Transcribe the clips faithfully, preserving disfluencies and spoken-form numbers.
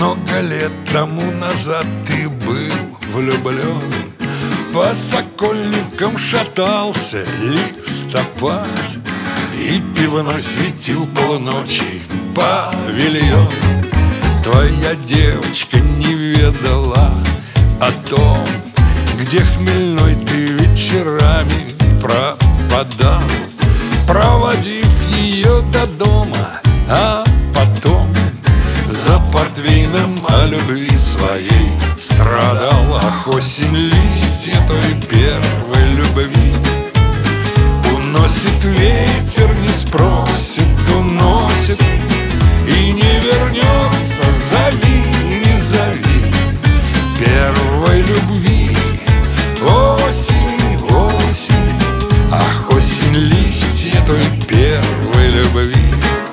Много лет тому назад ты был влюблен. По сокольникам шатался листопад, и пивной светил полночи павильон. Твоя девочка не ведала о том, где хмельной ты вечерами пропадал, проводив ее до дома, а потом за портвейном о любви своей страдал. Ах, осень, листья той первой любви уносит ветер, не спросит, уносит и не вернется. Зови, не зови первой любви. Осень, осень, ах, осень, листья той первой любви.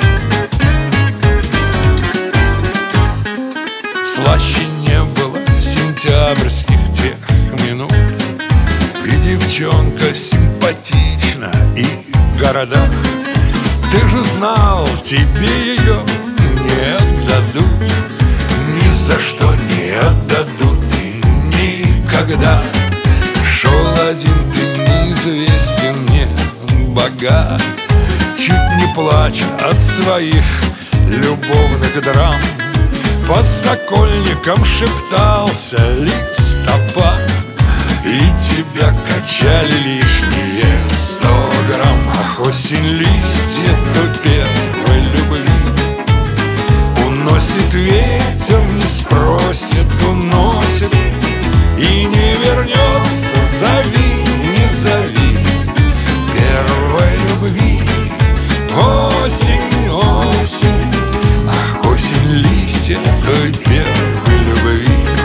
Слаще не было сентябрьских тех минут, и девчонка симпатична, и города. Ты же знал, тебе ее не отдадут, ни за что не отдадут и никогда. Шел один ты неизвестен, не богат, чуть не плача от своих любовных драм. По сокольникам шептался листопад, и тебя качали лишние сто грамм. Ах, осень, листья той первой любви уносит ветер, не спросит, уносит и не вернется. Зови, не зови первой любви. Осень, осень, ах, осень, листья той первой любви.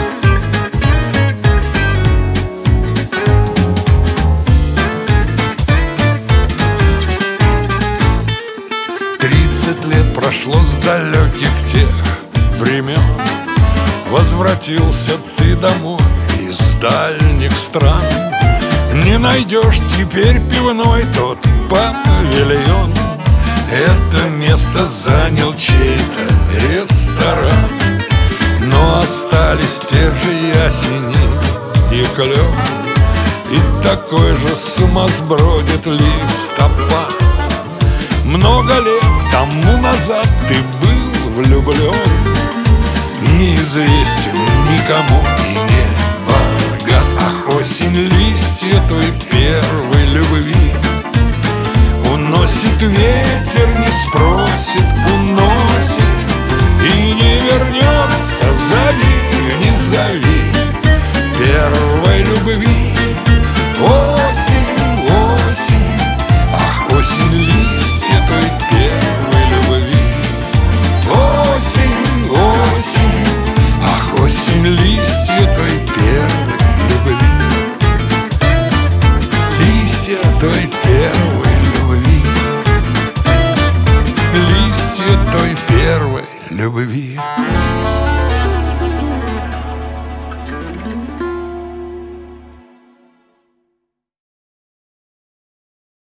Тридцать лет прошло с далеких тех времен, возвратился ты домой из дальних стран. Не найдешь теперь пивной тот павильон, это место занял чей-то ресторан. Но остались те же ясени и клен, и такой же сумасбродит листопад. Много лет тому назад ты был влюблен, неизвестен никому и не богат. Ах, осень, листья той первой любви уносит ветер, не спросит, уносит и не вернется. Зови, не зови первой любви. Осень, осень, ах, осень, листья той первой любви. Осень, осень, ах, осень, листья той первой любви. Листья той первой любви. Листья той первой любви.